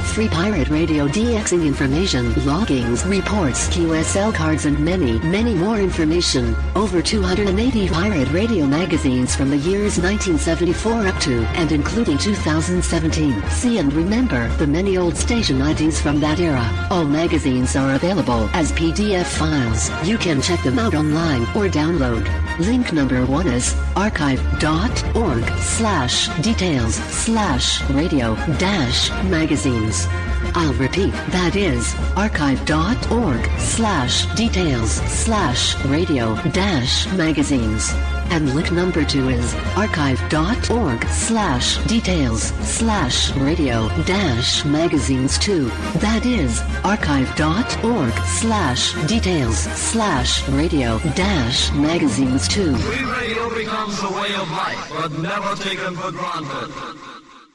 free pirate radio DXing information, loggings, reports, QSL cards, and many, many more information. Over 280 pirate radio magazines from the years 1974 up to and including 2017. See and remember the many old station IDs from that era. All magazines are available as PDF files. You can check them out online or download. Link number 1 is archive.org/details/radio-magazines. I'll repeat, that is archive.org/details/radio-magazines. And link number 2 is archive.org/details/radio-magazines2. That is archive.org/details/radio-magazines2. Free radio becomes a way of life, but never taken for granted.